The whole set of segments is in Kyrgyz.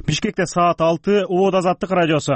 Бишкекте саат 6. Обод Азаттык радиосу.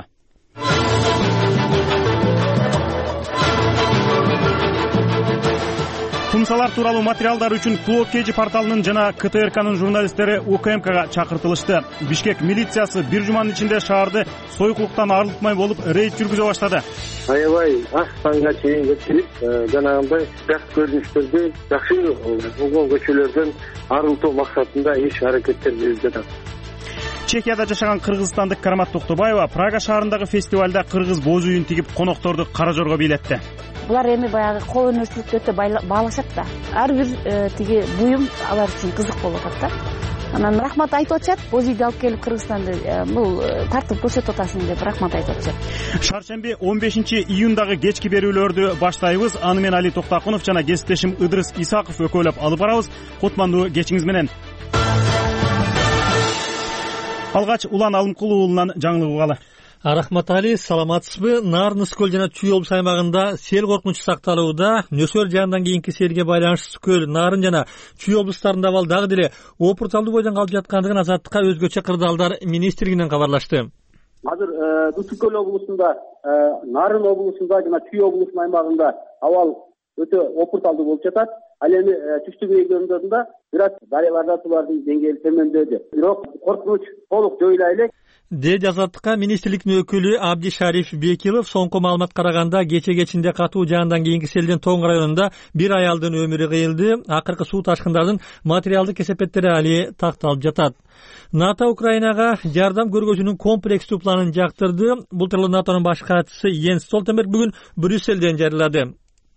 Кумсалар тууралуу материалдар үчүн Клод Кежи порталынын жана КТРКнын журналисттери УКМКга чакыртылышты. Бишкек милициясы бир жуманын ичинде шаарды союклуктан арылтмай болуп рейд жүргүзө баштады. Аябай ак таңга чейин кетирип, жанагындай жакшы көрүнүштөрдү, жакшы болгон көчөлөрдөн арылтуу максатында иш аракеттер жүрүп жатат. Чехияда жашаган кыргызстандык Карамат Токтобаева Прага шаарындагы фестивалда кыргыз боз үйүн тигип конокторду кара жорго бийлетти. Булар эми баягы кол өнөрчүлүктү өтө баалашат да. Ар бир тиги буюм алар үчүн кызык болуп атат да. Анан рахмат айтып атышат, боз үйдү алып келип Кыргызстанды бул тартып көрсөтүп атасың деп рахмат айтып атышат. Шаршемби 15-июндагы кечки берүүлөрдү баштайбыз. Аны мен Али Токтакунов жана кесиптешим Ыдырыс Исаков өкөлөп алып барабыз. Кутмандуу кечиңиз менен. Алгач Улан Алымкулуу уулунан жаңылык угалы. Рахмат Али, саламатсызбы? Нарын Скөл жана Чүй облус аймагында сел коркунучу сакталууда. Нөсөр жаандан кийинки селге байланыштуу Скөл, Нарын жана Чүй облустарында абал дагы деле опурталдуу бойдон калып жаткандыгын Азаттыкка өзгөчө кырдаалдар министрлигинен кабарлашты. Азыр Дутукөл облусунда, Нарын облусунда жана Чүй облусунун аймагында абал өтө опурталдуу болуп жатат. Ал эми түштүк региондорунда бир аз дарыяларда сулардын деңгээли төмөндөдү. Бирок коркунуч толук жоюла элек. Деди Азаттыкка министрликтин өкүлү Абди Шариф Бекилов соңку маалымат караганда кече-кечинде катуу жаандан кийинки селден Тоң районунда бир аялдын өмүрү кыйылды. Акыркы суу ташкындардын материалдык кесепеттери али такталып жатат. НАТО Украинага жардам көргөзүүнүн комплекстүү планын жактырды. Бул тууралуу НАТОнун баш катчысы Йенс Столтенберг бүгүн Брюсселден жарыялады.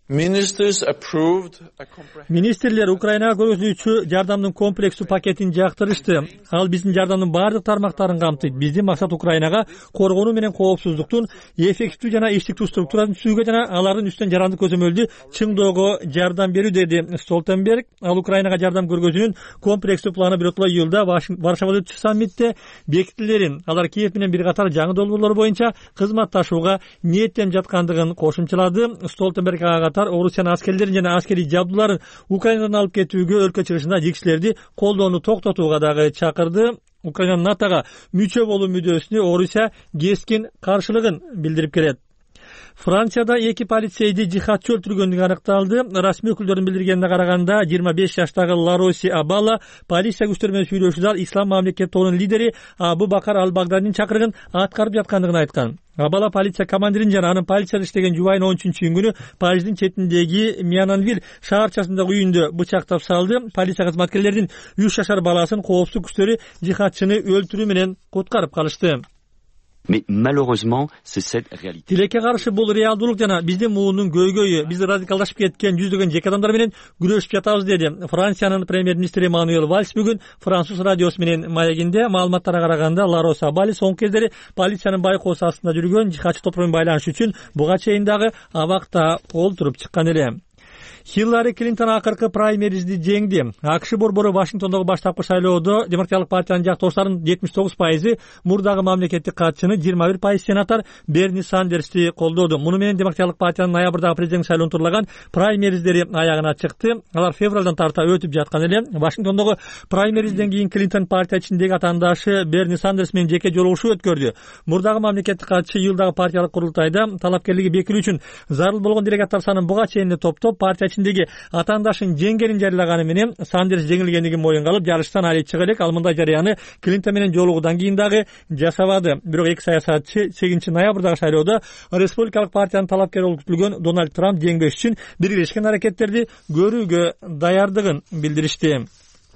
Министрлер Украинага көргөзүүчү жардамдын комплекстүү пакетин жактырышты. Ал биздин жардамдын бардык тармактарын камтыйт. Биздин максат Украинага коргонуу менен коопсуздуктун эффективдүү жана иштиктүү структурасын түзүүгө жана алардын үстүнөн жарандык көзөмөлдү чыңдоого жардам берүү, деди Столтенберг. Ал Украинага жардам көргөзүүнүн комплекстүү планы биротоло июлда Варшавада өткөн саммитте бекитилерин, алар Киев менен бир катар жаңы долбоорлор боюнча кызматташууга ниеттенип жаткандыгын кошумчалады. Столтенберг Орусиянын аскерлерин жана аскерий жабдууларын Украинадан алып кетүүгө өлкө чыгышында жигиштерди колдоону токтотууга дагы чакырды. Украинанын НАТОга мүчө болуу мүдөөсүнө Орусия кескин каршылыгын билдирип келет. Францияда 2 полицейди жихадчы өлтүргөндүгү аныкталды. Расмий өкүлдөрдүн билдиргенине караганда 25 жаштагы Лароси Абала полиция күчтөр менен сүйлөшүүдө ал ислам мамлекет тобунун лидери Абу Бакар Ал-Багдадинин чакырыгын аткарып жаткандыгын айткан. Абала полиция командирин жана анын полицияда иштеген жубайын 13-июнь Париждин четиндеги Миананвиль шаарчасындагы үйүндө бычактап салды. Полиция кызматкерлеринин 3 жашар баласын коопсуздук күчтөрү жихадчыны өлтүрүү менен куткарып калышты. Mais malheureusement, c'est cette réalité. Тилекке каршы бул реалдуулук жана биздин муунун көйгөйү. Биз радикалдашып кеткен жүздөгөн жеке адамдар менен күрөшүп жатабыз, деди Франциянын премьер-министри Мануэль Вальс бүгүн француз радиосу менен маегинде. Маалыматтарга караганда Ларос Абали соңку кездери полициянын байкоосу астында жүргөн жихадчы топ менен байланыш үчүн буга чейин дагы абакта олтуруп чыккан эле. Хиллари Клинтон акыркы праймеризди жеңди. АКШ борбору Вашингтондогу баштапкы шайлоодо Демократиялык партиянын жактоошторунун 79% мурдагы мамлекеттик катчыны 21% сенатор Берни Сандерсти колдоду. Муну менен Демократиялык партиянын ноябрдагы президенттик шайлоонун турлаган праймериздери аягына чыкты. Алар февралдан тарта өтүп жаткан эле. Вашингтондогу праймеризден кийин Клинтон партия ичиндеги атаандашы Берни Сандерс менен жеке жолугушуу өткөрдү. Мурдагы мамлекеттик катчы июлдагы партиялык курултайда талапкерлиги бекилүү үчүн зарыл болгон делегаттар санын буга чейин топтоп партия ичиндеги атаандашын жеңгенин жарыялаганы менен Сандерс жеңилгендигин моюнга алып жарыштан али чыга элек. Ал мындай жарыяны Клинтон менен жолугудан кийин дагы жасабады. Бирок эки саясатчы 8 ноябрдагы шайлоодо республикалык партиянын талапкери болуп күтүлгөн Дональд Трамп жеңбеш үчүн биргелешкен аракеттерди көрүүгө даярдыгын билдиришти.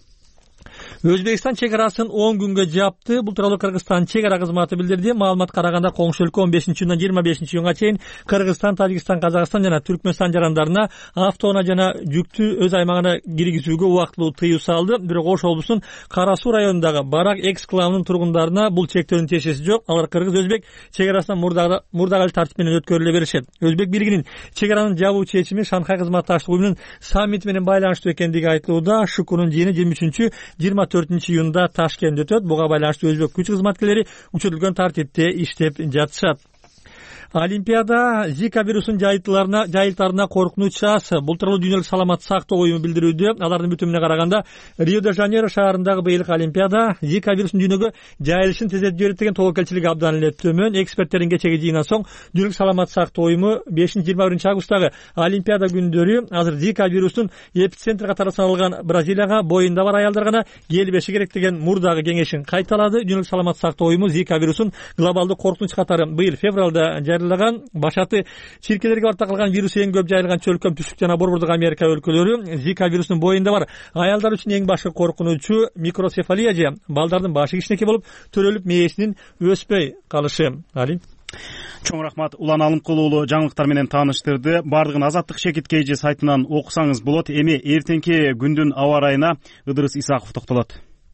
Өзбекстан чегарасын 10 күнгө жапты. Бул тууралуу Кыргызстан чегара кызматы билдирди. Маалымат караганда коңшу өлкө 15-июндан 25-июнга чейин Кыргызстан, Тажикстан, Казакстан жана Түркмөнстан жарандарына автоунаа жана жүктү өз аймагына киргизүүгө убактылуу тыюу салды. Бирок Ош облусунун Кара Суу районундагы Барак экс-кланынын тургундарына бул чектөөнүн тиешеси жок. Алар кыргыз-өзбек чегарасынан мурдагы тартип менен өткөрүлө беришет. Өзбек биригинин чегаранын жабуу чечими Шанхай кызматташтык уюмунун саммити менен байланыштуу экендиги айтылууда. Шукунун жыйыны 23-24-июнда Ташкентте өтөт. Буга байланыштуу өзбек күч кызматкерлери учурулган тартипте иштеп жатышат. Олимпиада Зика вирусунун жайылтарына коркунуч аз. Бул тууралуу Дүйнөлүк саламаттык сактоо уюму билдирүүдө. Алардын бүтүмүнө караганда Рио-де-Жанейро шаарындагы быйылкы Олимпиада Зика вирусунун дүйнөгө жайылышын тездетип жиберет деген тобокелчилиги абдан эле төмөн. Эксперттердин кечеги жыйынан соң Дүйнөлүк саламаттык сактоо уюму 5-21 августтагы Олимпиада күндөрү азыр Зика вирусунун эпицентр катары саналган Бразилияга боюнда бар аялдар гана келбеши керек деген мурдагы кеңешин кайталады. Дүйнөлүк саламаттык сактоо уюму Зика вирусун глобалдык коркунуч катары быйыл февралда жарыялаган. Башаты чиркелерге барып такылган вирус эң көп жайылган чөлкөм түштүк жана борбордук Америка өлкөлөрү Зика вирусунун боюнда бар аялдар үчүн эң башкы коркунучу микроцефалия же балдардын башы кичинекей болуп төрөлүп мээсинин өспөй калышы. Чоң рахмат. Улан Алымкул уулу жаңылыктар менен тааныштырды. Бардыгын Азаттык Шекит KG сайтынан окусаңыз болот. Эми эртеңки күндүн аба ырайына Ыдырыс Исаков токтолот.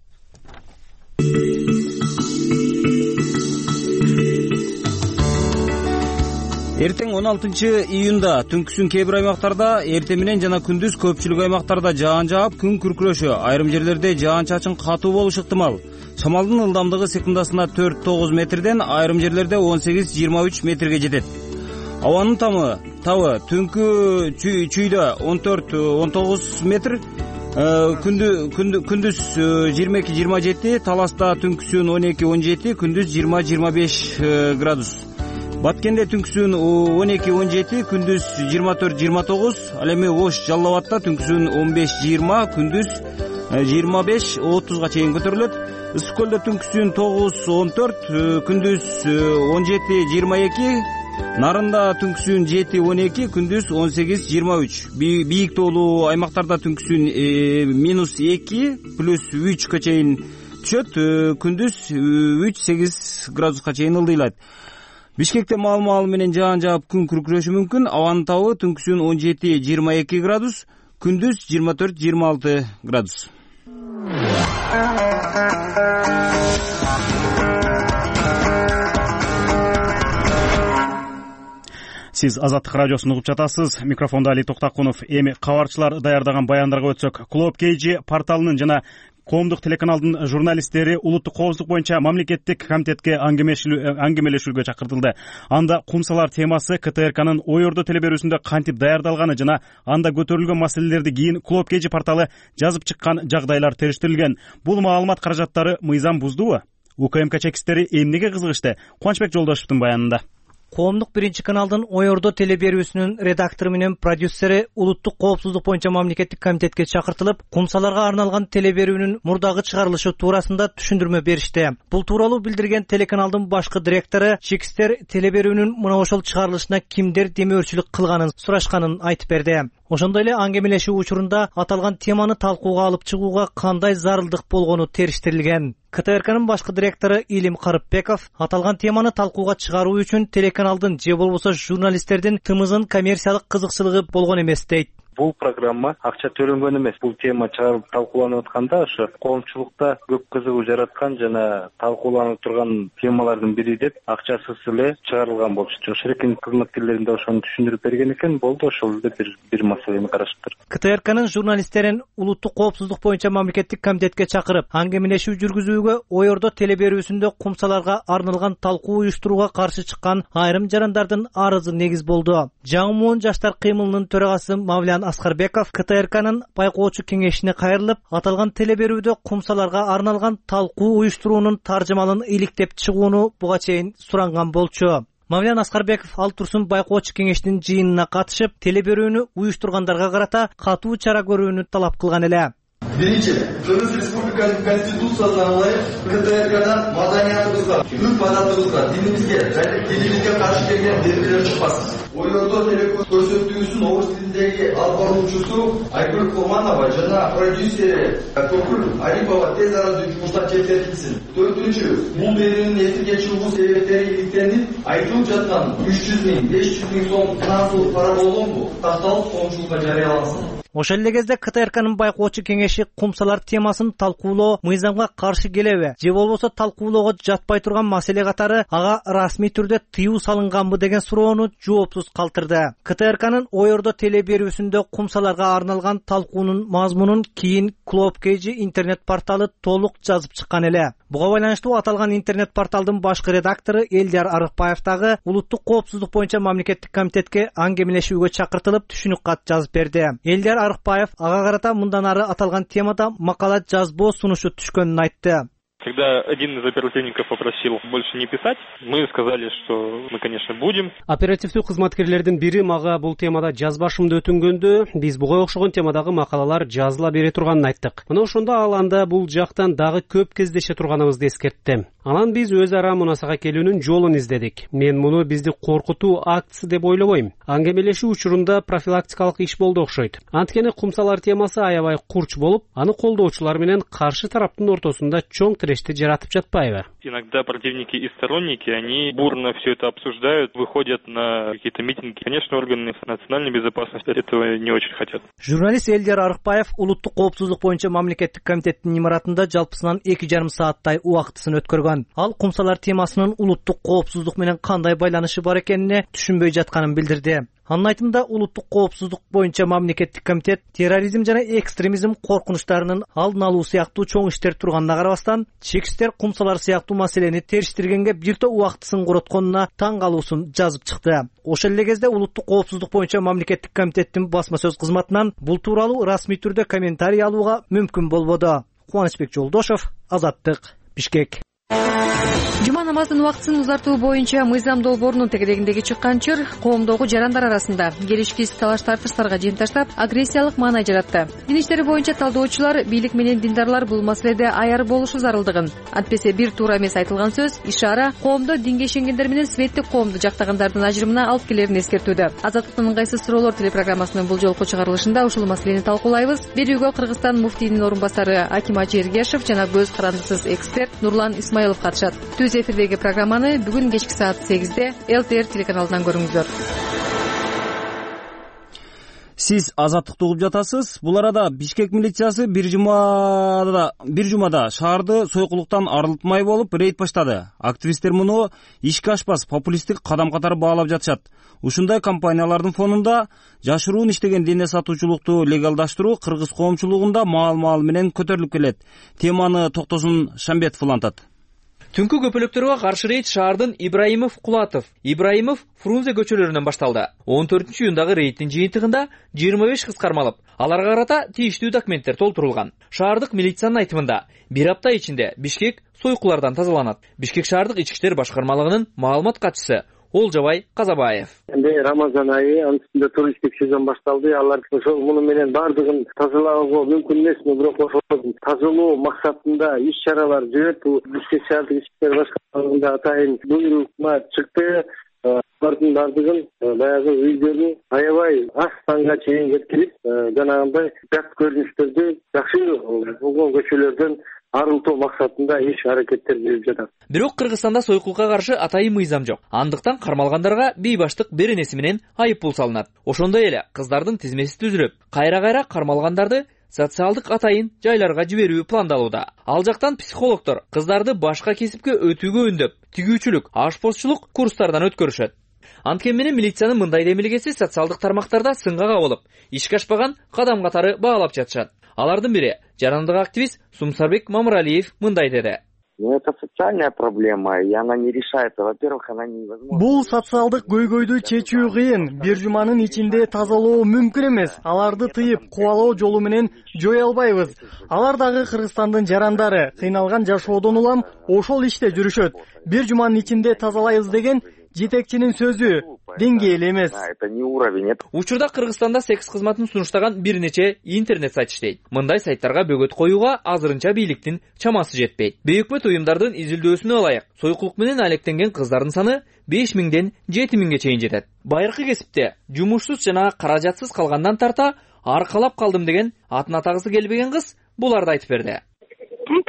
Эртең 16-июнда түнкүсүн кээ бир аймактарда, эртең менен жана күндүз көпчүлүк аймактарда жаан жаап, күн күркүрөшү, айрым жерлерде жаан-чачын катуу болушу ыктымал. Шамалдын ылдамдыгы секундасына 4-9 метрден, айрым жерлерде 18-23 метрге жетет. Абанын табы түнкү чүйдө 14-19 метр, күндүз 22-27, Таласта түнкүсүн 12-17, күндүз 20-25 градус. Баткенде түнкүсүн 12-17, күндүз 24-29, ал эми Ош Жалал Абадта түнкүсүн 15-20, күндүз 25-30га чейин көтөрүлөт. Ысык көлдө түнкүсүн 9-14, күндүз 17-22, Нарында түнкүсүн 7-12, күндүз 18-23. Бийик тоолуу аймактарда түнкүсүн -2, +3 чейин түшөт, күндүз 3-8 градуска чейин ылдыйлайт. Бишкекте маал менен жаан жаап күн күркүрөшү мүмкүн. Абанын табы түнкүсүн 17-22 градус, күндүз 24-26 градус. Сиз Азаттык радиосун угуп жатасыз. Микрофондо Али Токтакунов. Эми кабарчылар даярдаган баяндарга өтсөк. Клуб KG порталынын жана Коомдук телеканалдын журналисттери улуттук коопсуздук боюнча мамлекеттик комитетке аңгемелешүүгө чакыртылды. Анда кумсалар темасы КТРКнын ой ордо телеберүүсүндө кантип даярдалганы жана анда көтөрүлгөн маселелерди кийин Клуб KG порталы жазып чыккан жагдайлар териштирилген. Бул маалымат каражаттары мыйзам буздубу? УКМК чекисттери эмнеге кызыгышты? Кубанычбек Жолдошевдун баянында. Коомдук биринчи каналдын ой ордо телеберүүсүнүн редактору менен продюсери улуттук коопсуздук боюнча мамлекеттик комитетке чакыртылып, кумсаларга арналган телеберүүнүн мурдагы чыгарылышы туурасында түшүндүрмө беришти. Бул тууралуу билдирген телеканалдын башкы директору чекистер телеберүүнүн мына ошол чыгарылышына кимдер демөөрчүлүк кылганын сурашканын айтып берди. Ошондой эле аңгемелешүү учурунда аталган теманы талкууга алып чыгууга кандай зарылдык болгону териштирилген. КТРКнын башкы директору Илим Карыпбеков аталган теманы талкууга чыгаруу үчүн телеканалдын же болбосо журналисттердин тымызын коммерциялык кызыкчылыгы болгон эмес дейт. Бул программа акча төлөнгөн эмес. Бул тема чыгарылып талкууланып атканда ошо коомчулукта көп кызыгуу жараткан жана талкууланып турган темалардын бири деп акчасыз эле чыгарылган болчу. Ошол экен кызматкерлерин да ошону түшүндүрүп берген экен. Болду, ошол эле бир маселени караштыр. КТРКнын журналисттерин улуттук коопсуздук боюнча мамлекеттик комитетке чакырып, аңгемелешүү жүргүзүүгө ой ордо телеберүүсүндө кумсаларга арналган талкуу уюштурууга каршы чыккан айрым жарандардын арызы негиз болду. Жаңы жаштар кыймылынын төрагасы Мавлян Аскарбеков КТРКнын байкоочу кеңешине кайрылып, аталган телеберүүдө кумсаларга арналган талкуу уюштуруунун таржымалын иликтеп чыгууну буга чейин суранган болчу. Мавлян Аскарбеков ал турсун байкоочу кеңештин жыйынына катышып, телеберүүнү уюштургандарга карата катуу чара көрүүнү талап кылган эле. Биринчи, Кыргыз Республикасынын Конституциясына ылайык КТРКдан маданиятыбызга, үрп-адатыбызга, динибизге жана динибизге каршы келген белгилер чыкпасын. Ой ордо көрсөтүүсүн орус тилиндеги алып баруучусу Айгүл Курманова жана продюсери Көкүл Арипова тез арада жумуштан четтетилсин. Төртүнчү, бул берүүнүн эфирге чыгуу себептери иликтенип, айтылып жаткан 300 000, 500 000 сом финансылык пара болгонбу такталып коомчулукка жарыялансын. Ошол эле кезде КТРКнын байкоочу кеңеши кумсалар темасын талкуулоо мыйзамга каршы келеби же болбосо талкуулоого жатпай турган маселе катары ага расмий түрдө тыюу салынганбы деген суроону жоопсуз калтырды. КТРКнын ой ордо теле берүүсүндө кумсаларга арналган талкуунун мазмунун кийин Club KG интернет порталы толук жазып чыккан эле. Буга байланыштуу аталган интернет порталдын башкы редактору Элдияр Арыкбаев дагы улуттук коопсуздук боюнча мамлекеттик комитетке аңгемелешүүгө чакыртылып түшүнүк кат жазып берди. Элдияр Арыкбаев ага карата мындан ары аталган темада макала жазбоо сунушу түшкөнүн айтты. Когда один из оперативников попросил больше не писать, мы сказали, что мы, конечно, будем. Оперативдүү кызматкерлердин бири мага бул темада жазбашымды өтүнгөндө, биз буга окшогон темадагы макалалар жазыла бере турганын айттык. Мына ошондо ал анда бул жактан дагы көп кездеше турганыбызды эскертти. Анан биз өз ара мунасага келүүнүн жолун издедик. Мен муну бизди коркутуу актысы деп ойлобойм. Аңгемелешүү учурунда профилактикалык иш болду окшойт. Анткени кумсалар темасы аябай курч болуп, аны колдоочулар менен каршы тараптын ортосунда чоң жаратып жатпайбы? Иногда противники и сторонники, они бурно все это обсуждают, выходят на какие-то митинги. Конечно, органы национальной безопасности этого не очень хотят. Журналист Элдияр Арыкбаев улуттук коопсуздук боюнча мамлекеттик комитеттин имаратында жалпысынан 2,5 сааттай убактысын өткөргөн. Ал кумсалар темасынын улуттук коопсуздук менен кандай байланышы бар экенине түшүнбөй жатканын билдирди. Анын айтымында улуттук коопсуздук боюнча мамлекеттик комитет терроризм жана экстремизм коркунучтарынын алдын алуу сыяктуу чоң иштер турганына карабастан, чекистер кумсалар сыяктуу маселени териштиргенге бир топ убактысын коротконуна таң калуусун жазып чыкты. Ошол эле кезде улуттук коопсуздук боюнча мамлекеттик комитеттин басма сөз кызматынан бул тууралуу расмий түрдө комментарий алууга мүмкүн болбоду. Кубанычбек Жолдошов, Азаттык, Бишкек. Жума намазынын убактысын узартуу боюнча мыйзам долбоорунун тегерегиндеги чыккан чыр коомдогу жарандар арасында келишкис талаш тартыштарга жен таштап, агрессиялык маанай жаратты. Дин иштери боюнча талдоочулар бийлик менен диндарлар бул маселеде аяр болушу зарылдыгын, антпесе бир туура эмес айтылган сөз, ишара коомдо динге ишенгендер менен светтик коомду жактагандардын ажырымына алып келерин эскертүүдө. Азаттыктын ыңгайсыз суроолор телепрограммасынын бул жолку чыгарылышында ушул маселени талкуулайбыз. Берүүгө Кыргызстан муфтийинин орун басары Аким Ажи Эргешев жана көз карандысыз эксперт Нурлан Исмаилов катышат. Түз эфирдеги программаны бүгүн кечки саат 8-де ЛТР телеканалынан көрүңүздөр. Сиз Азаттыкты угуп жатасыз. Бул арада Бишкек милициясы бир жумада шаарды сойкулуктан арылтмай болуп рейд баштады. Активисттер муну ишке ашпас популисттик кадам катары баалап жатышат. Ушундай компаниялардын фонунда жашыруун иштеген дене сатуучулукту легалдаштыруу кыргыз коомчулугунда маал менен көтөрүлүп келет. Теманы Токтосун Шамбетов улантат. Түнкү көпөлөктөргө каршы рейд шаардын Ибраимов, Кулатов, Ибраимов, Фрунзе көчөлөрүнөн башталды. 14-июндагы рейдтин жыйынтыгында 25 кыз кармалып, аларга карата тийиштүү документтер толтурулган. Шаардык милициянын айтымында бир апта ичинде Бишкек сойкулардан тазаланат. Бишкек шаардык ички иштер башкармалыгынын маалымат катчысы Олжабай Казабаев. Рамазан айы, анын үстүндө туристтик сезон башталды. Алар ошол муну менен бардыгын тазалоого мүмкүн эмесми, бирок ошол тазалоо максатында иш-чаралар жүрөт. Бишкек шаардык ички иштер башкармалыгында атайын буйрума чыкты. Алардын бардыгын баягы өздөрүнүн аябай аз таңга чейин жеткирип, жанагындай жат көрүнүштөрдү жакшы болгон көчөлөрдөн арылтуу максатында иш аракеттер жүрүп жатат. Бирок Кыргызстанда сойкулукка каршы атайын мыйзам жок. Андыктан кармалгандарга бейбаштык беренеси менен айыппул салынат. Ошондой эле кыздардын тизмеси түзүлүп, кайра кармалгандарды социалдык атайын жайларга жиберүү пландалууда. Ал жактан психологдор кыздарды башка кесипке өтүүгө үндөп, тигүүчүлүк, ашпозчулук курстардан өткөрүшөт. Анткени менен милициянын мындай демилгеси социалдык тармактарда сынга кабылып, ишке ашпаган кадам катары баалап жатышат. Алардын бири жарандык активист Сумсарбек Мамыралиев мындай деди. Это социальная проблема, и она не решается. Во-первых, она невозможна. Бул социалдык көйгөйдү чечүү кыйын. Бир жуманын ичинде тазалоо мүмкүн эмес. Аларды тыйып, кубалоо жолу менен жое албайбыз. Алар дагы Кыргызстандын жарандары, кыйналган жашоодон улам ошол иште жүрүшөт. Бир жуманын ичинде тазалайбыз деген жетекчинин сөзү деңгээли эмес. Это не уровень. Учурда Кыргызстанда секс кызматын сунуштаган бир нече интернет сайт иштейт. Мындай сайттарга бөгөт коюуга азырынча бийликтин чамасы жетпейт. Бейөкмөт уюмдардын изилдөөсүнө ылайык, сойкулук менен алектенген кыздардын саны 5000ден 7000ге чейин жетет. Байыркы кесипте жумушсуз жана каражатсыз калгандан тарта аркалап калдым деген атын атагысы келбеген кыз буларды айтып берди. Пока нет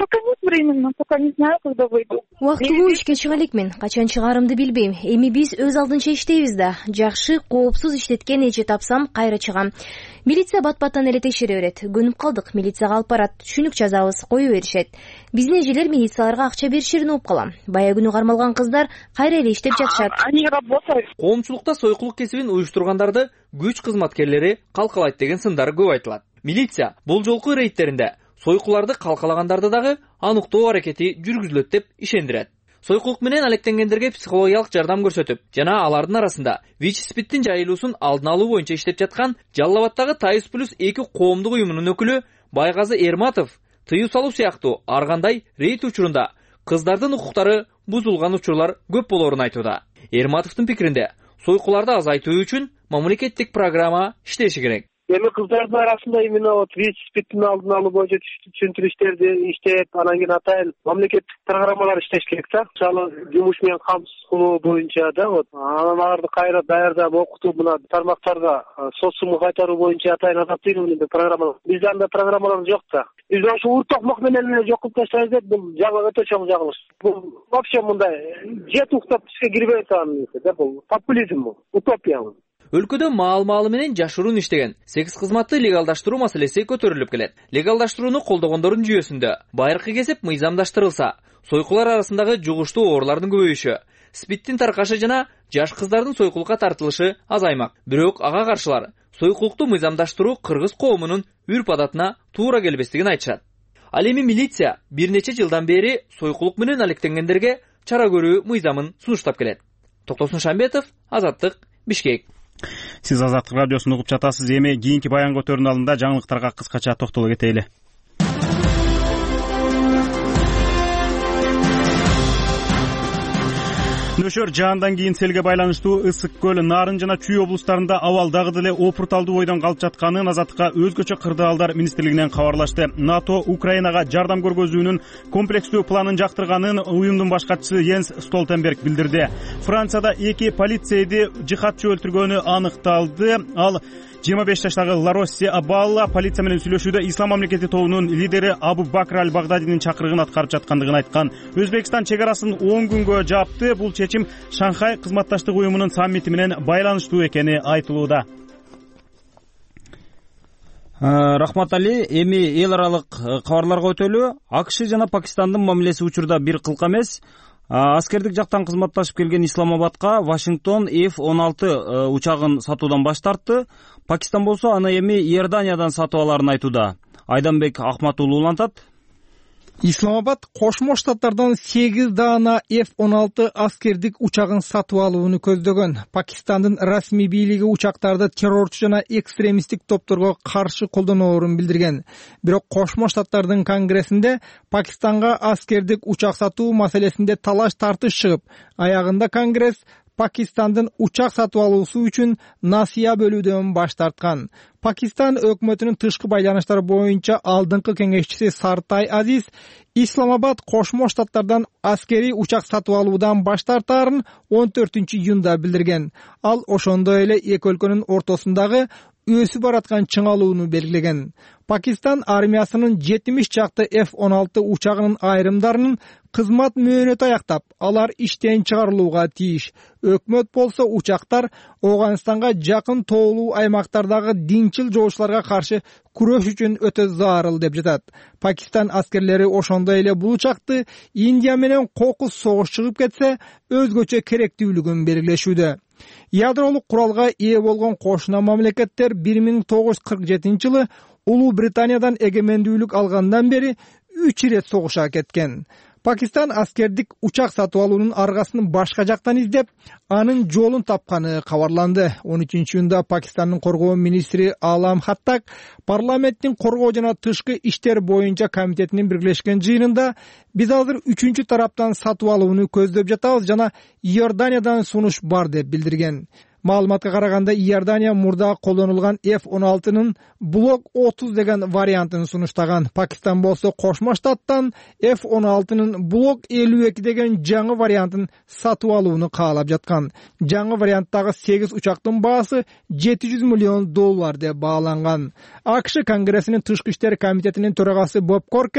временно, пока не знаю, когда выйду. Убактылуу ишке чыга элекмин. Качан чыгарымды билбейм. Эми биз өз алдынча иштейбиз да. Жакшы, коопсуз иштеткен эже тапсам кайра чыгам. Милиция бат-баттан эле текшере берет. Көнүп калдык, милицияга алып барат. Түшүнүк жазабыз, кое беришет. Биздин эжелер милицияларга акча беришерин угуп калам. Бая күнү кармалган кыздар кайра эле иштеп жатышат. Они работают. Коомчулукта сойкулук кесибин уюштургандарды күч кызматкерлери калкалайт деген сындар көп айтылат. Милиция бул жолку рейдтеринде сойкуларды калкалагандарды дагы аныктоо аракети жүргүзүлөт деп ишендирет. Сойкулук менен алектенгендерге психологиялык жардам көрсөтүп, жана алардын арасында ВИЧ-спидтин жайылуусун алдын алуу боюнча иштеп жаткан Жалал Абаддагы ТАИС+2 коомдук уюмунун өкүлү Байгазы Эрматов тыюу салуу сыяктуу ар кандай рейд учурунда кыздардын укуктары бузулган учурлар көп болоорун айтууда. Эрматовдун пикиринде сойкуларды азайтуу үчүн мамлекеттик программа иштеши керек. Эми кыздардын арасында именно ВИЧ-спидтин алдын алуу боюнча түшүндүрүштөрдү иштеп, анан кийин атайын мамлекеттик программалар иштеш керек да. Мисалы, жумуш менен камсыз кылуу боюнча да, анан аларды кайра даярдап окутуу, мына тармактарга соцсумду кайтаруу боюнча атайын адаптированный программалар. Бизде андай программалар жок да. Биз ошо уртокмок менен эле жок кылып таштайбыз деп, бул өтө чоң жагылыш. Бул вообще мындай жет уктап ишке кирбей турган да, бул популизм, бул утопия. Өлкөдө маал-маалы менен жашыруун иштеген секс кызматты легалдаштыруу маселеси көтөрүлүп келет. Легалдаштырууну колдогондордун жүйөсүндө байыркы кесип мыйзамдаштырылса, сойкулар арасындагы жугуштуу оорулардын көбөйүшү, спидтин таркашы жана жаш кыздардын сойкулукка тартылышы азаймак. Бирок ага каршылар сойкулукту мыйзамдаштыруу кыргыз коомунун үрп-адатына туура келбестигин айтышат. Ал эми милиция бир нече жылдан бери сойкулук менен алектенгендерге чара көрүү мыйзамын сунуштап келет. Токтосун Шамбетов, Азаттык, Бишкек. Сиз Азаттык радиосун угуп жатасыз. Эми кийинки баян көтөрүүнүн алдында жаңылыктарга кыскача токтоло кетели. Нөшөр жаандан кийин селге байланыштуу Ысык көл, Нарын жана Чүй облустарында абал дагы деле опурталдуу бойдон калып жатканын Азаттыкка өзгөчө кырдаалдар министрлигинен кабарлашты. НАТО Украинага жардам көргөзүүнүн комплекстүү планын жактырганын уюмдун башкачысы Йенс Столтенберг билдирди. Францияда 2 полицейди жихадчы өлтүргөнү аныкталды. Ал 25 жаштагы Ларосси Абалла полиция менен сүйлөшүүдө Ислам мамлекети тобунун лидери Абу Бакр аль-Багдадинин чакырыгын аткарып жаткандыгын айткан. Өзбекстан чек арасын 10 күнгө жапты. Бул чечим Шанхай кызматташтык уюмунун саммити менен байланыштуу экени айтылууда. Рахмат Али, эми эл аралык кабарларга өтөлү. АКШ жана Пакистандын мамилеси учурда бир кылка эмес. Аскердик жактан кызматташып келген Исламабадка Вашингтон F-16 учагын сатуудан баш тартты. Пакистан болсо аны эми Иорданиядан сатып аларын айтууда. Айданбек Ахматуулу улантат. Исламабад Кошмо Штаттардан 8 даана F-16 аскердик учагын сатып алууну көздөгөн. Пакистандын расмий бийлиги учактарды террорчу жана экстремисттик топторго каршы колдоноорун билдирген. Бирок Кошмо Штаттардын конгрессинде Пакистанга аскердик учак сатуу маселесинде талаш тартыш чыгып, аягында конгресс Пакистандын учак сатып алуусу үчүн насыя бөлүүдөн баш тарткан. Пакистан өкмөтүнүн тышкы байланыштар боюнча алдыңкы кеңешчиси Сартай Азиз Исламабад Кошмо Штаттардан аскерий учак сатып алуудан баш тартаарын 14-июнда билдирген. Ал ошондой эле эки өлкөнүн ортосундагы өсүп бараткан чыңалууну белгилеген. Пакистан армиясынын 70 чакты F-16 учагынын айрымдарынын кызмат мөөнөтү аяктап, алар иштен чыгарылууга тийиш. Өкмөт болсо учактар Афганистанга жакын тоолуу аймактардагы динчил жоошчуларга каршы күрөш үчүн өтө зарыл деп жатат. Пакистан аскерлери ошондой эле бул учакты Индия менен кокус согуш чыгып кетсе, өзгөчө керектүүлүгүн белгилешүүдө. Ядролук куралга ээ болгон кошуна мамлекеттер 1947-жылы Улуу Британиядан эгемендүүлүк алгандан бери 3 ирет согуша кеткен. Пакистан аскердик учак сатып алуунун аргасын башка жактан издеп, анын жолун тапканы кабарланды. 13-июнда Пакистандын коргоо министри Алам Хаттак парламенттин коргоо жана тышкы иштер боюнча комитетинин биргелешкен жыйынында биз азыр 3-чү тараптан сатып алууну көздөп жатабыз жана Иорданиядан сунуш бар деп билдирген. Маалыматка караганда Иордания мурда колдонулган F-16-нын блок 30 деген вариантын сунуштаган. Пакистан болсо Кошмо Штаттан F-16-нын блок 52 деген жаңы вариантын сатып алууну каалап жаткан. Жаңы варианттагы 8 учактын баасы $700 миллион деп бааланган. АКШ Конгрессинин тышкы иштер комитетинин төрагасы Боб Коркер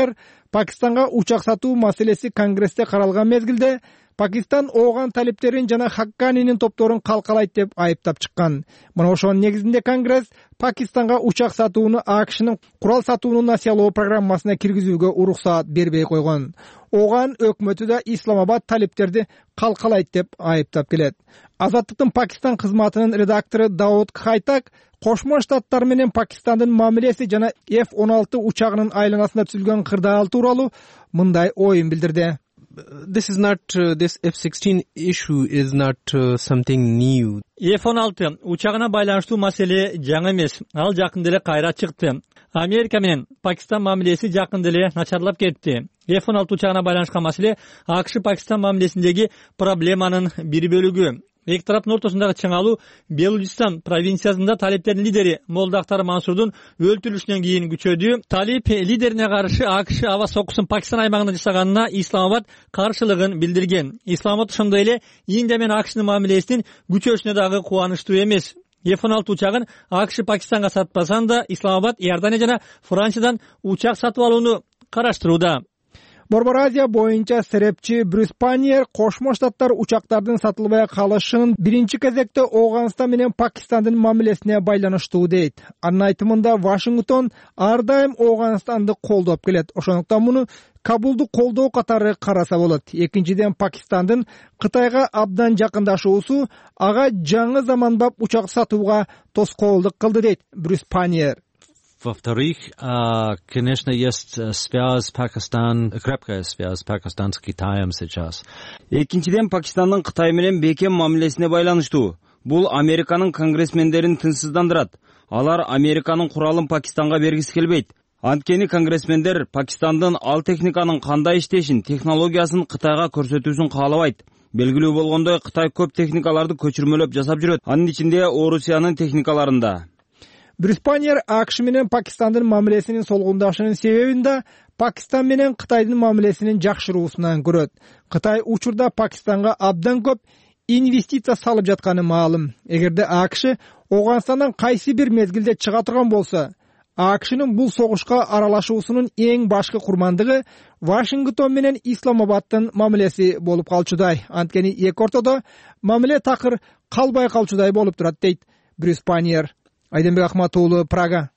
Пакистанга учак сатуу маселеси Конгрессте каралган мезгилде Пакистан ооган талептерин жана Хакканинин топторун калкалайт деп айыптап чыккан. Мына ошонун негизинде Конгресс Пакистанга учак сатууну АКШнын курал сатууну насыялоо программасына киргизүүгө уруксаат бербей койгон. Ооган өкмөтү да Исламабад талептерди калкалайт деп айыптап келет. Азаттыктын Пакистан кызматынын редактору Дауд Хайтак Кошмо Штаттар менен Пакистандын мамилеси жана F-16 учагынын айланасында түзүлгөн кырдаал тууралуу мындай оюн билдирди. This is not this F-16 issue is not something new. F-16 учагына байланыштуу маселе жаңы эмес. Ал жакында эле кайра чыкты. Америка менен Пакистан мамилеси жакында эле начарлап кетти. F-16 учагына байланышкан маселе АКШ Пакистан мамилесиндеги проблеманын бир бөлүгү. Эки тараптын ортосундагы чыңалуу Белуджистан провинциясында талиптердин лидери Молда Ахтар Мансурдун өлтүрүлүшүнөн кийин күчөдү. Талип лидерине каршы АКШ аба сокусун Пакистан аймагында жасаганына Исламабад каршылыгын билдирген. Исламабад ошондой эле Индия менен АКШнын мамилесинин күчөшүнө дагы кубанычтуу эмес. F-16 учагын АКШ Пакистанга сатпасан да Исламабад Иордания жана Франциядан учак сатып алууну караштырууда. Борбор Азия боюнча серепчи Брюс Паньер Кошмо Штаттар учактардын сатылбай калышын биринчи кезекте Ооганстан менен Пакистандын мамилесине байланыштуу дейт. Анын айтымында Вашингтон ар дайым Ооганстанды колдоп келет. Ошондуктан муну Кабулду колдоо катары караса болот. Экинчиден Пакистандын Кытайга абдан жакындашуусу ага жаңы заманбап учак сатууга тоскоолдук кылды дейт Брюс Паньер. Во-вторых, конечно, есть связь Пакистан, крепкая связь Пакистан с Китаем сейчас. Экинчиден Пакистандын Кытай менен бекем мамилесине байланыштуу. Бул Американын конгрессмендерин тынчсыздандырат. Алар Американын куралын Пакистанга бергиси келбейт. Анткени конгрессмендер Пакистандын ал техниканын кандай иштешин, технологиясын Кытайга көрсөтүүсүн каалабайт. Белгилүү болгондой, Кытай көп техникаларды көчүрмөлөп жасап жүрөт. Анын ичинде Орусиянын техникаларында. Брюс Паньер АКШ менен Пакистандын мамилесинин солгундашынын себебин да Пакистан менен Кытайдын мамилесинин жакшыруусунан көрөт. Кытай учурда Пакистанга абдан көп инвестиция салып жатканы маалым. Эгерде АКШ Ооганстандан кайсы бир мезгилде чыга турган болсо, АКШнын бул согушка аралашуусунун эң башкы курмандыгы Вашингтон менен Исламабадтын мамилеси болуп калчудай. Анткени эки ортодо мамиле такыр калбай калчудай болуп турат дейт Брюс Паньер. Айденбек Ахматуулу, Прага.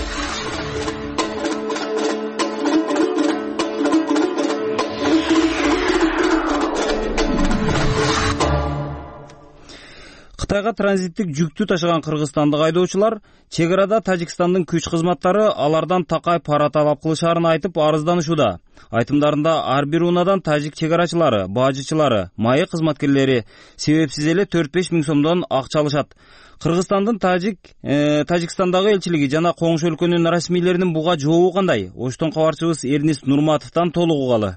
Кытайга транзиттик жүктү ташыган кыргызстандык айдоочулар чек арада Тажикстандын күч кызматтары алардан такай пара талап кылышаарын айтып арызданышууда. Айтымдарында ар бир унадан тажик чек арачылары, бажычылары, майы кызматкерлери себепсиз эле 4-5 миң сомдон акча алышат. Кыргызстандын Тажикстандагы элчилиги жана коңшу өлкөнүн расмийлеринин буга жообу кандай? Оштон кабарчыбыз Эрнис Нурматовдон толук угалы.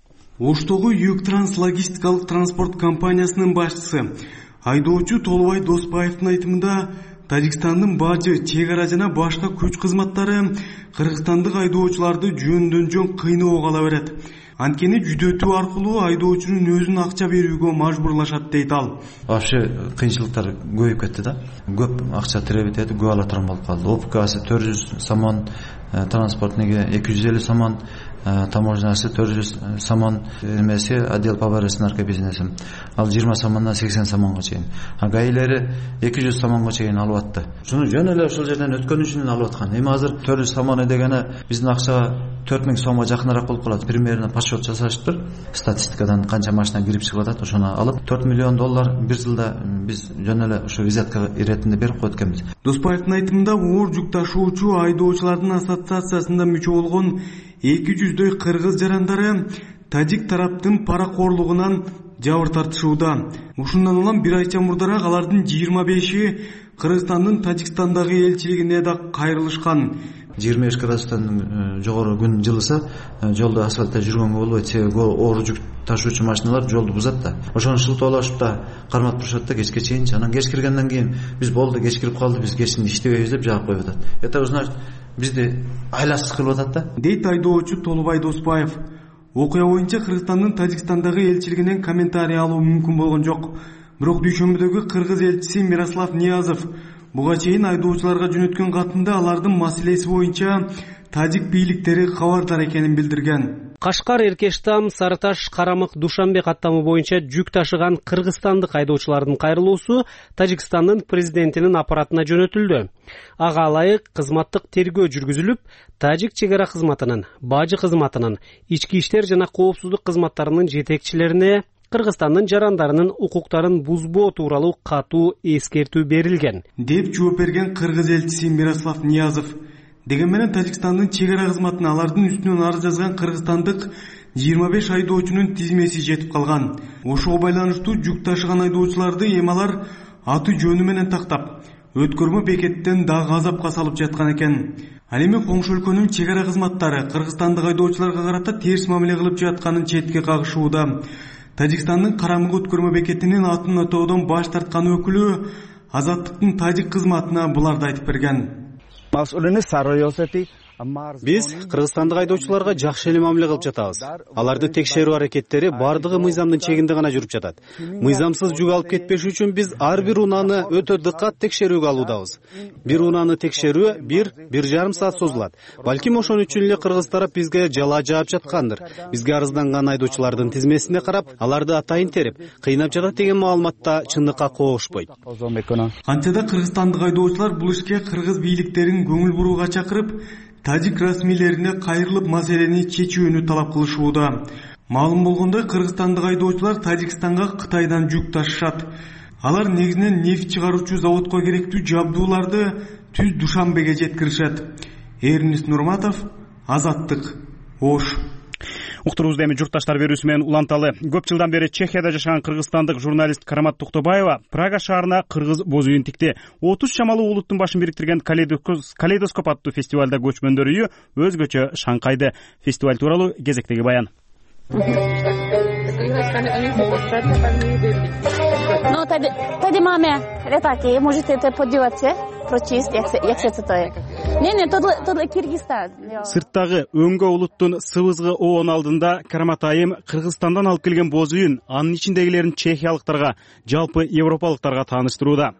Оштогу Юг Транс логистикалык транспорт компаниясынын башчысы айдоочу Толубай Доспаевдин айтымында Тажикстандын бажы, чек ара жана башка күч кызматтары кыргызстандык айдоочуларды жөндөн жөн кыйноого кала берет. Анткени жүдөтүү аркылуу айдоочунун өзүн акча берүүгө мажбурлашат дейт ал. Вообще кыйынчылыктар көбөйүп кетти да. Көп акча теребит этип көп ала турган болуп калды. ОПКсы 400 сомон, транспортныйга 250 сомон, таможнясы 400 сомон, эмеси отдел по борьбе с наркобизнесом. Ал 20 сомондан 80 сомонго чейин. Гаилери 200 сомонго чейин алып атты. Шуну жөн эле ошол жерден өткөн үчүн алып аткан. Эми азыр 400 сомон дегени биздин акчага 4000 сомго жакыныраак болуп калат. Примерно подсчет жасашыптыр. Статистикадан канча машина кирип чыгып атат, ошону алып 4 миллион доллар бир жылда биз жөн эле ошо визитка иретинде берип коюп атканбыз. Доспаевдин айтымында оор жүк ташуучу айдоочулардын ассоциациясында мүчө болгон 200дөй кыргыз жарандары тажик тараптын паракорлугунан жабыр тартышууда. Ушундан улам бир айча мурдараак алардын 25и Кыргызстандын Тажикстандагы элчилигине да кайрылышкан. 25 градустан жогору күн жылыса, жолдо асфальтта жүргөнгө болбойт. Себеби оор жүк ташуучу машиналар жолду бузат да. Ошону шылтоолашып да кармап турушат да кечке чейин. Анан кеч киргенден кийин биз болду, кеч кирип калды, биз кечинде иштебейбиз деп жаап коюп атат. Это значит бизди айласыз кылып атат да. Дейт айдоочу Толубай Доспаев. Окуя боюнча Кыргызстандын Тажикстандагы элчилигинен комментарий алуу мүмкүн болгон жок. Бирок дүйшөмбүдөгү кыргыз элчиси Мирослав Ниязов буга чейин айдоочуларга жөнөткөн катында алардын маселеси боюнча тажик бийликтери кабардар экенин билдирген. Кашкар, Эркештам, Сарыташ, Карамык, Душанбе каттамы боюнча жүк ташыган кыргызстандык айдоочулардын кайрылуусу Тажикстандын президентинин аппаратына жөнөтүлдү. Ага ылайык кызматтык тергөө жүргүзүлүп, тажик чек ара кызматынын, бажы кызматынын, ички иштер жана коопсуздук кызматтарынын жетекчилерине Кыргызстандын жарандарынын укуктарын бузбоо тууралуу катуу эскертүү берилген, деп жооп берген кыргыз элчиси Мирослав Ниязов. Деген менен Тажикстандын чек ара кызматына алардын үстүнөн арыз жазган кыргызстандык 25 айдоочунун тизмеси жетип калган. Ошого байланыштуу жүк ташыган айдоочуларды эми алар аты жөнү менен тактап, өткөрмө бекеттен дагы азапка салып жаткан экен. Ал эми коңшу өлкөнүн чек ара кызматтары кыргызстандык айдоочуларга карата терс мамиле кылып жатканын четке кагышууда. Тажикстандын Карамык өткөрмө бекетинин атын өтөөдөн баш тарткан өкүлү Азаттыктын тажик кызматына буларды айтып берген. Биз кыргызстандык айдоочуларга жакшы эле мамиле кылып жатабыз. Аларды текшерүү аракеттери бардыгы мыйзамдын чегинде гана жүрүп жатат. Мыйзамсыз жүк алып кетпеш үчүн биз ар бир унааны өтө дыккат текшерүүгө алуудабыз. Бир унааны текшерүү 1-1,5 саат созулат. Балким ошон үчүн эле кыргыз тарап бизге жала жаап жаткандыр. Бизге арызданган айдоочулардын тизмесине карап, аларды атайын терип, кыйнап жатат деген маалыматта чындыкка коошпойт. Канчада кыргызстандык айдоочулар бул ишке кыргыз бийликтерин көңүл бурууга чакырып, тажик расмийлерине кайрылып маселени чечүүнү талап кылышууда. Маалым болгондой, кыргызстандык айдоочулар Тажикстанга Кытайдан жүк ташышат. Алар негизинен нефть чыгаруучу заводко керектүү жабдууларды түз Душанбеге жеткиришет. Эрнис Нурматов, Азаттык, Ош. Уктурубузда эми журтташтар берүүсү менен уланталы. Көп жылдан бери Чехияда жашаган кыргызстандык журналист Карамат Токтобаева Прага шаарына кыргыз боз үйүн тикти. 30 чамалуу улуттун башын бириктирген Калейдоскоп аттуу фестивалда көчмөндөр үйү өзгөчө шаңкайды. Фестиваль тууралуу кезектеги баян. Ну, тоді мамі літаки, можете це подивитися, прочист, як це цитає. Не, тоді Киргизстан. Сырттагы өңгө улуттун сыбызгы оон алдында Карамат айым Кыргызстандан алып келген боз үйүн анын ичиндегилерин чехиялыктарга, жалпы европалыктарга тааныштырууда.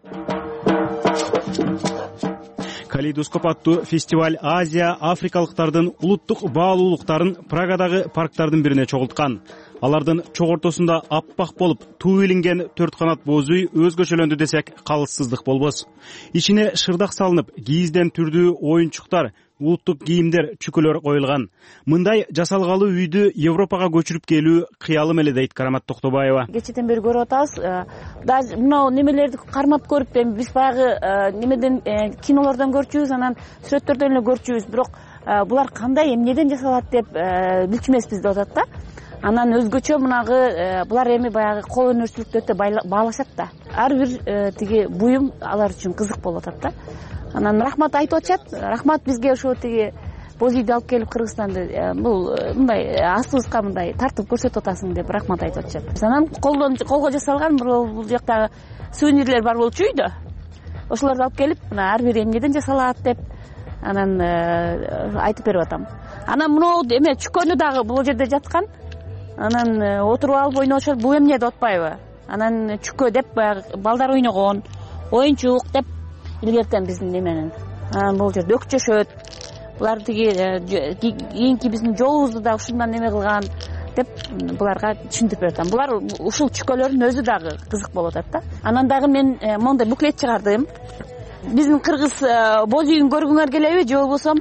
Калейдоскоп аттуу фестиваль Азия, Африкалыктардын улуттук баалуулуктарын Прагадагы парктардын бирине чогулткан. Алардын чок ортосунда аппак болуп, туу илинген 4 канат боз үй өзгөчөлөндү десек калыссыздык болбос. Ичине шырдак салынып, кийизден түрдүү оюнчуктар, улуттук кийимдер, чүкөлөр коюлган. Мындай жасалгалуу үйдү Европага көчүрүп келүү кыялым эле дейт Карамат Токтобаева. Кечеден бери көрүп атабыз. Даже мына немелерди кармап көрүп, биз баягы немеден кинолордон көрчүбүз, анан сүрөттөрдөн эле көрчүбүз, бирок булар кандай, эмнеден жасалат деп билчүмеспиз деп атат да. Анан өзгөчө мынагы булар эми баягы кол өнөрчүлүктү өтө баалашат да. Ар бир тиги буюм алар үчүн кызык болуп атат да. Анан рахмат айтып атышат. Рахмат бизге ошо тиги боз үйдү алып келип Кыргызстанды бул мындай астыбызга мындай тартып көрсөтүп атасың деп рахмат айтып атышат. Анан колго жасалган бул жакта сувенирлер бар болчу үйдө. Ошолорду алып келип, мына ар бир эмнеден жасалат деп анан айтып берип атам. Анан мына эме чүкөнү дагы бул жерде жаткан. Анан отуруп алып ойношот, бул эмне деп атпайбы? Анан чүкө деп баягы балдар ойногон, оюнчук деп илгертен биздин неменен. Анан бул жерде өкчөшөт. Булар тиги кийинки биздин жолубузду да ушундан неме кылган деп буларга түшүндүрүп берем. Булар ушул чүкөлөрдүн өзү дагы кызык болуп атат да. Анан дагы мен мондай буклет чыгардым. Биздин кыргыз боз үйүн көргүңөр келеби же болбосо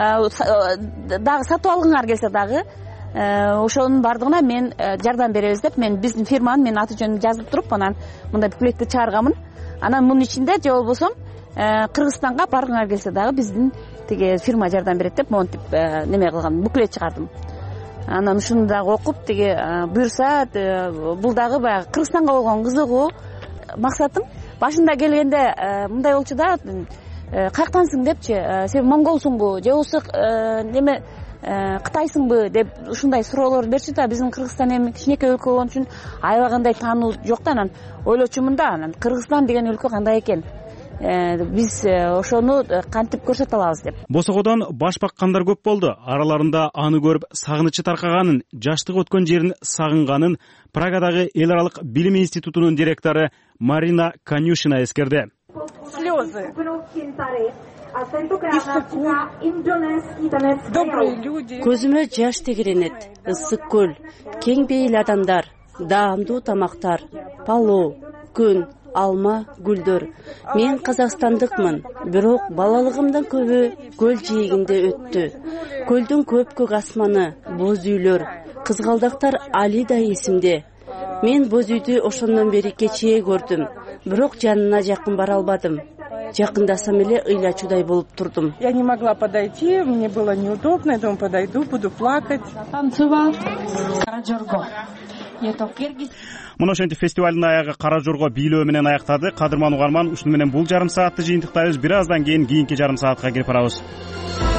дагы сатып алгыңар келсе дагы ошонун бардыгына мен жардам беребиз деп мен биздин фирманын мен аты жөнүн жазып туруп анан мындай буклетти чыгарганмын. Анан мунун ичинде же болбосо Кыргызстанга баргыңар келсе дагы биздин тиги фирма жардам берет деп монтип неме кылган буклет чыгардым. Анан ушуну дагы окуп тиги буюрса бул дагы баягы Кыргызстанга болгон кызыгуу максатым. Башында келгенде мындай болчу да, каяктансың депчи, сен монголсуңбу же болбосо неме Кытайсыңбы деп ушундай суроолор берчү да. Биздин Кыргызстан эми кичинекей өлкө болгон үчүн аябагандай таануу жок да. Анан ойлочумун да, анан Кыргызстан деген өлкө кандай экен, биз ошону кантип көрсөтө алабыз деп. Босогодон баш баккандар көп болду. Араларында аны көрүп сагынычы таркаганын, жаштык өткөн жерин сагынганын Прагадагы эл аралык билим институтунун директору Марина Конюшина эскерди. Слезы көзүмө жаш тегеренет. Ысык көл, кең бейил адамдар, даамдуу тамактар, палоо, күн, алма, гүлдөр. Мен казакстандыкмын, бирок балалыгымдан көбү көл жээгинде өттү. Көлдүн көпкөк асманы, боз үйлөр, кызгалдактар али да эсимде. Мен боз үйдү ошондон бери кечээ көрдүм, бирок жанына жакын бара албадым. Жакындасам эле ыйлачуудай болуп турдум. Я не могла подойти, мне было неудобно, я думаю, подойду, буду плакать. Танцевал Кара Жорго. Мына ошентип фестивалдын аягы Кара Жорго бийлөө менен аяктады. Кадырман угарман, ушуну менен бул жарым саатты жыйынтыктайбыз. Бир аздан кийин кийинки жарым саатка кирип барабыз.